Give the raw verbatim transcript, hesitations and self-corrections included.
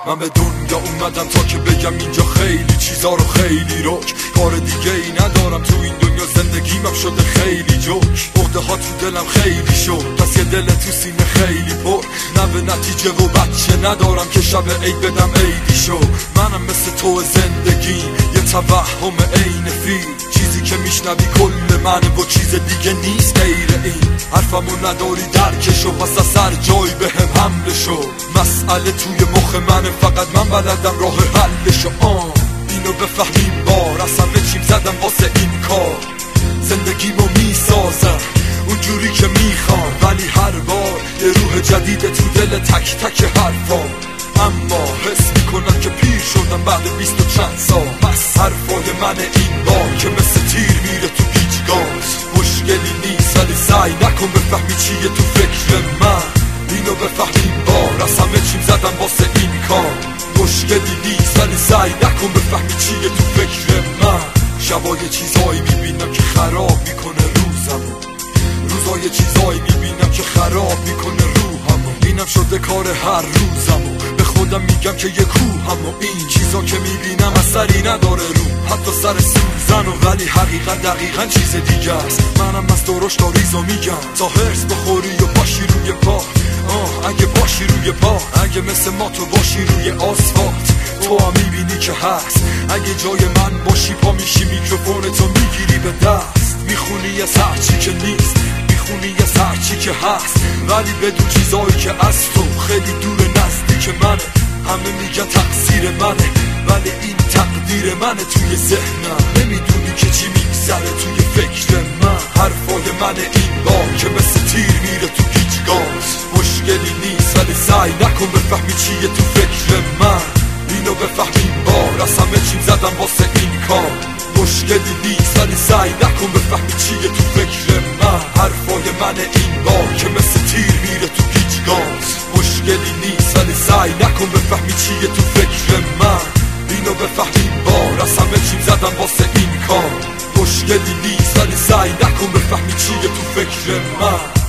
من به دنیا اومدم تا که بگم اینجا خیلی چیزا رو خیلی رک، کار دیگه ای ندارم تو این دنیا، زندگیمم شده خیلی جوک. عقده ها تو دلم خیلی شد، پس یه دل تو سینه خیلی پر. نه به نتیجه و بچه ندارم که شب عید بدم عیدی شو. منم مثل تو زندگی یه توهم عین فیل، چیزی که میشنوی کل منه و چیز دیگه نیست غیر این. حرفمو نداری درکشو، پس از سر جای به هم حمله شو. مسئله توی مخ منه، فقط من بلدم راه حلشو. آه اینو بفهمیم بار، از همه چیم زدم واسه این کار. زندگیمو میسازم اونجوری که میخوام، ولی هر بار یه روح جدیده تو دل تک تک حرفام. اما حس میکنم که پیر شدم بعد بیست و چند سال. پس حرفای من این بار که مثل تیر میره تو گیجگاز. مشکلی نیست ولی سعی نکن بفهمی چیه تو فکر من. اینو بفهمیم بار، از همه چیم زدم واسه این کار. مشکلی نیست ولی سعی نکن بفهمی چیه تو فکر من. شبا یه چیزایی میبینم که خراب میکنه روزمو، روزا یه چیزایی میبینم که خراب میکنه روحمو. اینم شده کار هر روزمو، به خودم میگم که یه کوهمو. این چیزا که میبینم اثری نداره رو، حتی سر سوزن و، ولی حقیقت دقیقا چیز دیگه است. منم از درشت آریزو میگم تا هرس بخوری و باشی روی پا. آه اگه باشی روی پا، اگه مثل ما تو باشی روی آسفالت، تو هم میبینی که هست. اگه جای من باشی پا میشی میکروفونتو میگیری به دست. میخونی از هرچی که نیست، میخونی از هرچی که هست، ولی بدون چیزایی که از تو خیلی دور نزدیک منه. همه میگن تقصیر منه، ولی این تقدیر منه توی ذهنم. نمیدونی که چی میگذره توی فکر من. حرفای من این بار که مثل تیر میره تو گیجگاز. مشکلی نیست ولی سعی نکن بفهمی چیه تو فکر من. اینو بفهمیم بار، از همه چیم زدم واسه این کار. مشکلی نیست ولی سعی نکن بفهمی چیه تو فکر من. حرفای من این بار که مثل تیر میره تو گیجگاز. مشکلی نیست ولی سعی نکن بفهمی چیه تو فکر من. اینو بفهمیم بار، از همه چیم زدم واسه این کار. مشکلی نیست ولی سعی نکن بفهمی چیه تو فکر من.